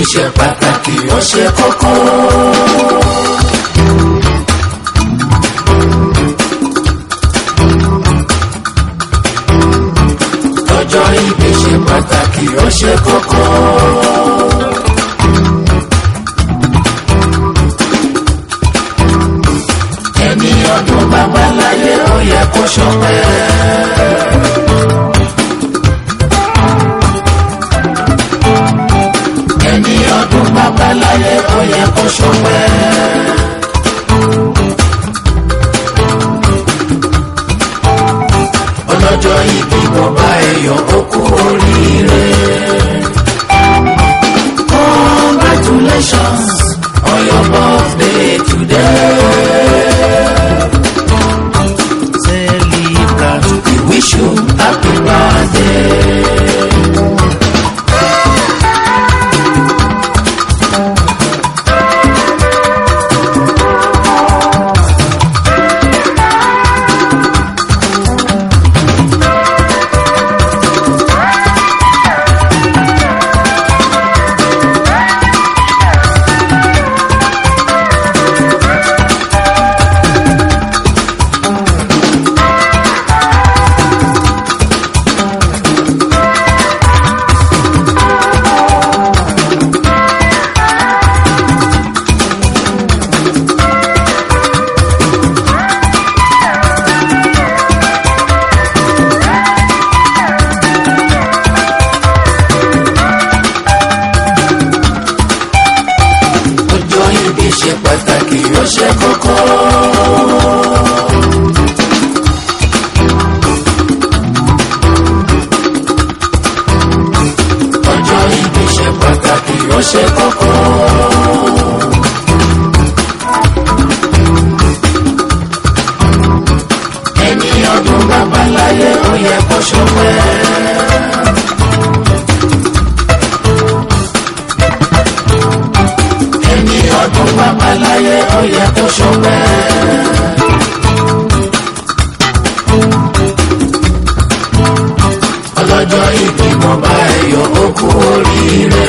ṣe pàtàkì ó ṣe kókó. ọjọ́ ìbí ṣe pàtàkì ó ṣe kókó. ẹni ọdún bàbá láyé ó yẹ kó ṣọpẹ́. ẹni ọdún bàbá láyé ó yẹ kó ṣọpẹ́. ọlọ́jọ́ ìbí bàbá ẹ̀yọ̀ ó kú oríire. Congratulations on your birthday today. Celebrant, we wish you happy birthday. ṣe pàtàkì ó ṣe kókó. ọjọ́ ìbí ṣe pàtàkì ó ṣe kókó. ẹni ọdún bàbá láyé ó yẹ kó ṣọpẹ́. ọdún bàbá láyé ó yẹ kó ṣọpẹ́. ọlọ́jọ́ ìbí bàbá ẹ̀yọ̀ ó kú oríire.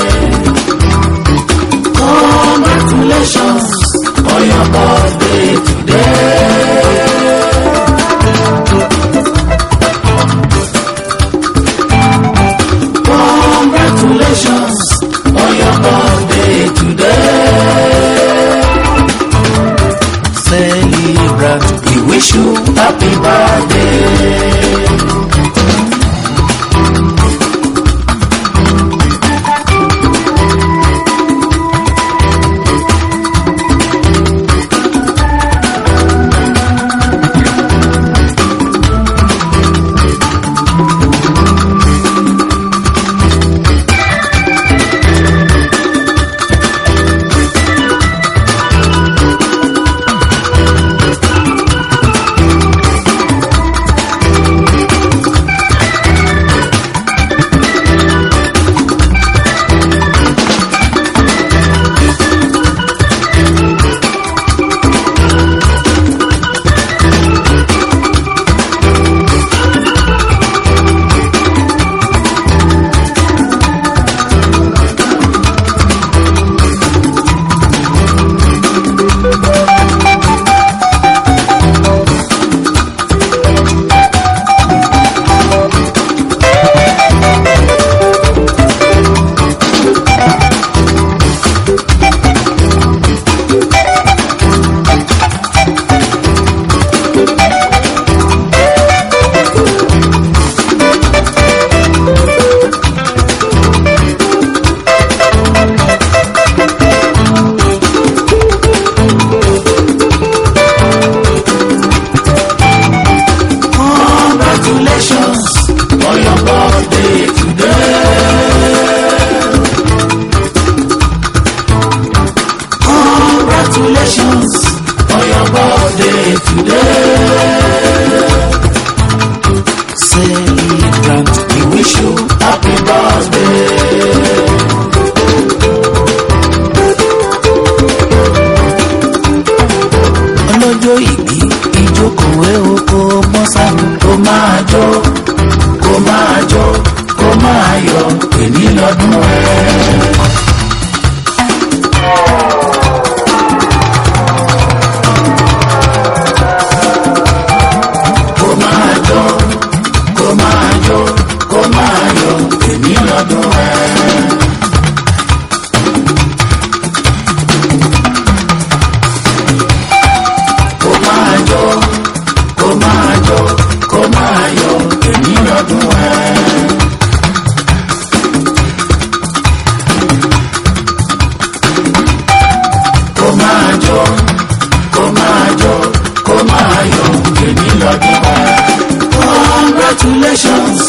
Congratulations on your birthday today. Congratulations on your birthday today. Celebrant, we wish you happy birthday. Congratulations on your birthday today. Celebrant, we wish you happy birthday. ọlọ́jọ́ ìbí ìjókòó oko mọ́sálù kó máa jó kó máa jó kó máa yọ èmi lọ́dún ẹ̀. lọ́dún ẹ̀. Kó máa jó, kó máa jó, kó máa yọ̀, èmi lọ́dún ẹ̀. Congratulations,